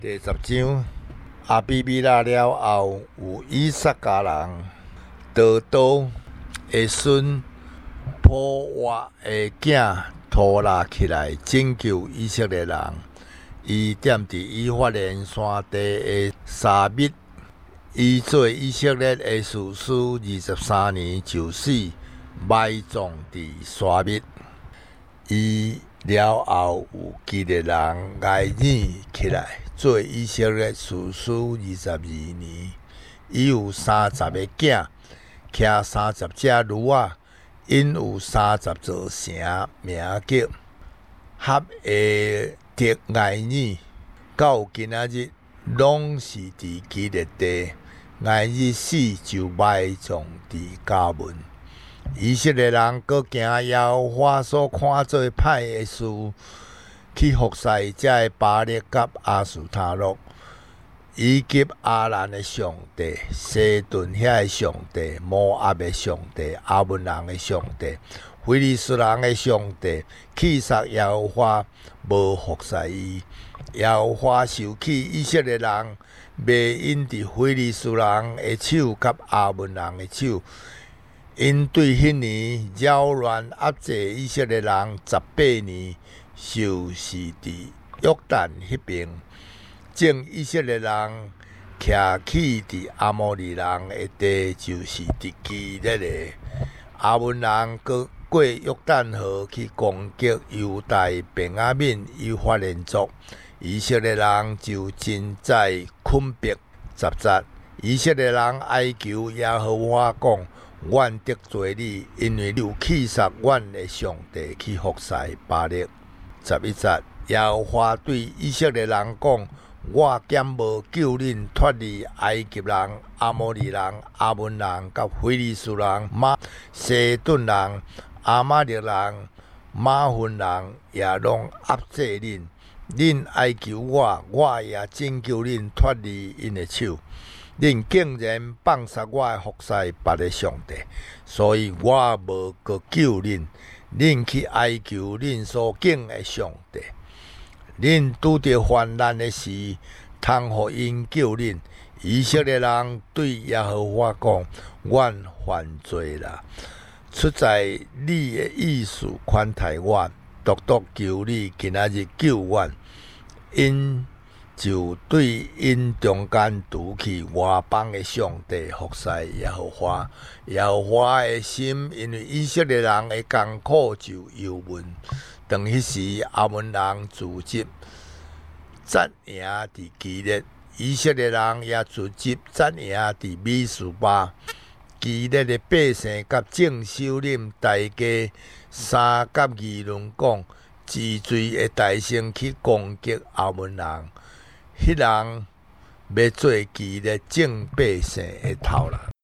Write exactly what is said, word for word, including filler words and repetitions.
第十章，阿比米勒了后，有以撒家人多多的孙普瓦的囝拖拉起来拯救以色列人。伊踮伫以法莲山地的沙密，伊做以色列的士师二十三年就死，埋葬伫沙密。伊了后有基列人埃尔起来做以色列士师二十二年，伊有三十个囝，骑三十只驴仔，因有三十座城，名叫哈诶特埃尔。到今仔日，拢是伫基列地。埃尔死就埋葬伫迦文。以色列人搁行耶和华所看做歹的事，去服侍遮的巴力甲阿斯他洛，以及阿兰的上帝、西顿遐的上帝、摩押的上帝、阿文人的上帝、非利士人的上帝，去杀耶和华，无服侍伊。耶和华收起以色列人，卖因伫非利士人的手甲阿文人的手。因对迄年扰乱压制以色列人十八年，就是伫约旦迄边，正以色列人徛起伫阿摩利人的地，就是伫基列的。阿文人搁过约旦河去攻击犹大、便雅悯、以法莲族，以色列人就真在困迫十节。以色列人哀求耶和华讲：阮得罪你，因为你有弃杀阮的上帝，去服侍巴力。十一节，耶和华对以色列人讲：我减无救恁脱离埃及人、阿摩利人、阿文人、甲非利士人、马西顿人、阿玛力人、马芬人，也拢压制恁。恁哀求我，我也拯救恁脱离因的手。恁竟然放杀我服侍别个上帝，所以我无搁救恁。恁去哀求恁所敬的上帝。恁拄着患难的时，通互因救恁。以色列人对耶和华讲：阮犯罪啦！出在你的意思款待我，独独求你今仔日救阮。因就对因中间除去外邦的上帝服侍耶和华。耶和华的心因为以色列人的艰苦就忧闷。当迄时阿文人自集战赢伫基列，以色列人也自集战赢伫米斯巴。基列的百姓甲众首领大家三甲议论讲，治罪的大声去攻击阿文人。迄人要做基列众百姓的头人。